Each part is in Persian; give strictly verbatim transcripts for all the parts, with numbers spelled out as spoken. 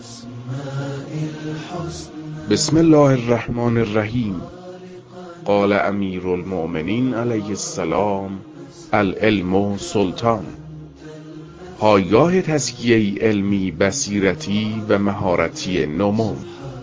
بسم الله الرحمن الرحیم. قال امیر المؤمنین علیه السلام: العلم سلطان. پایگاه تزکیه علمی، بصیرتی و مهارتی نمو.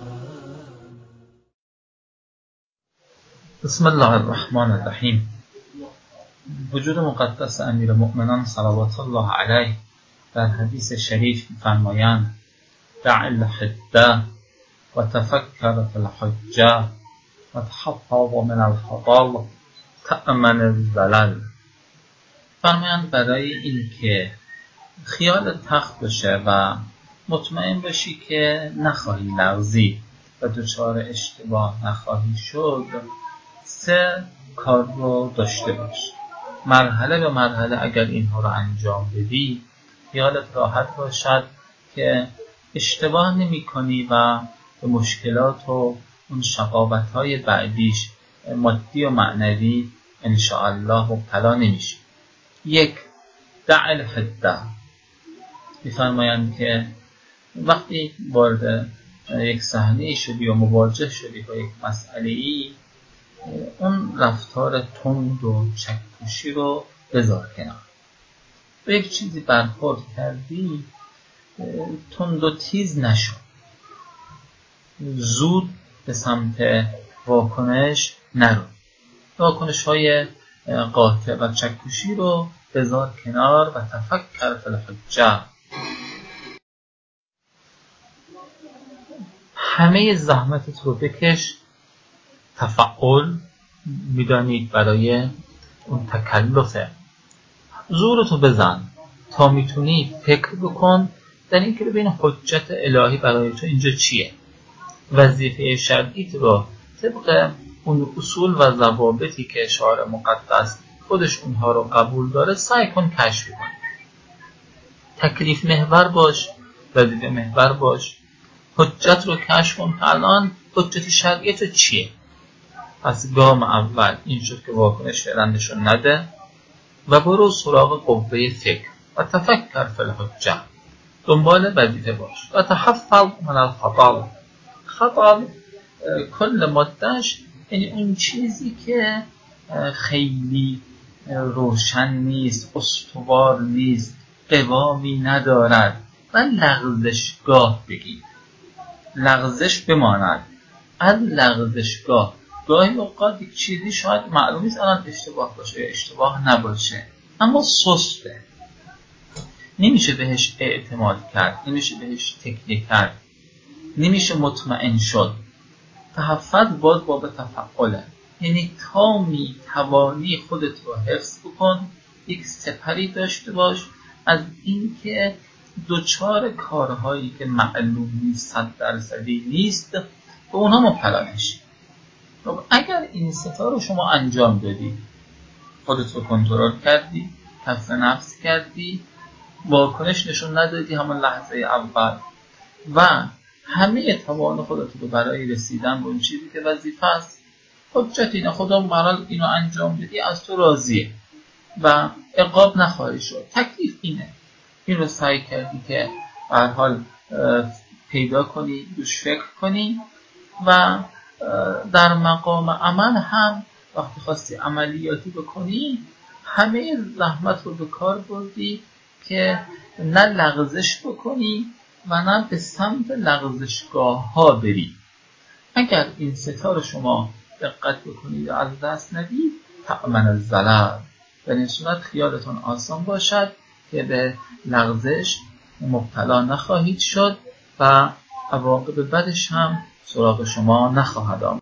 بسم الله الرحمن الرحیم. وجود مقدس امیر المؤمنان صلوات الله علیه در حدیث شریف می‌فرمایند: دع الحده و تفکر فی الحجه و تحفظ من الخطل تأمن الزلل. فرمایند برای این که خیال تخت بشه و مطمئن باشی که نخواهی لغزی و دچار اشتباه نخواهی شد، سه کار رو داشته باش. مرحله به مرحله اگر اینها رو انجام بدی، خیالت راحت باشد که اشتباه نمی کنی و به مشکلات و اون شقاوت‌های بعدیش مادی و معنوی انشاءالله مبتلا نمیشی. یک، دع الحده. می‌فرمایند که وقتی وارد یک صحنه شدی و مواجه شدی با یک مسئله‌ای، اون رفتار تند و چکشی رو بذار کنار. به یک چیزی برخورد کردی، تند و تیز نشو. زود به سمت واکنش نرو. واکنش های قاطع و چکشی رو بذار کنار و تفکر فی الحجه. همه زحمتت رو بکش. تفعل میدانید برای اون تکلفه. زورتو بزن تا میتونی فکر بکن در این که ببین حجت الهی برای تو اینجا چیه. وظیفه شرعیت رو طبق اون اصول و ضوابطی که شارع مقدس خودش اونها رو قبول داره سعی کن کشف کن. تکلیف محور باش، وظیفه محور باش. حجت رو کشف کن که الان حجت شرعی تو چیه. پس گام اول این شد که واکنش فعلا نشون نده و برو سراغ قوه فکر و تفکر فی الحجه. دنبال وظیفه باش و تحفظ من الخطل. خطل کل مادهش یعنی اون چیزی که خیلی روشن نیست، استوار نیست، قوامی ندارد و لغزشگاه بگید. لغزش بماند. از لغزشگاه گاهی اوقات یک چیزی شاید معلوم نیست الان اشتباه باشه یا اشتباه نباشه، اما سسته، نمیشه بهش اعتماد کرد، نمیشه بهش تکیه کرد، نمیشه مطمئن شد. تحفظ باز باب تفعله، یعنی تا می توانی خودت رو حفظ بکن، یک سپری داشته باش از این که دوچار کارهایی که معلوم نیست، صد درصدی نیست، به اونها مبتلا نشی. اگر این ستا رو شما انجام دادی، خودت رو کنترل کردی، حفظ نفس کردی، واکنش نشون ندادی همون لحظه اول و همه توان خودت رو برای رسیدن به اون چیزی که وظیفه است، حجت اینه خدا مرال اینو انجام بدی، از تو راضیه و عقاب نخواهی شد. تکلیف اینه، این رو سعی کردی که به هر حال پیدا کنی، دوش فکر کنی و در مقام عمل هم وقتی خواستی عملیاتی بکنی همه زحمت رو به کار بردی که نه لغزش بکنی و نه به سمت لغزشگاه ها بری. اگر این ستا رو شما دقت بکنید و از دست ندید، تأمن الزلل، در این صورت خیالتون آسان باشد که به لغزش مبتلا نخواهید شد و عواقب بدش هم سراغ شما نخواهد آمد.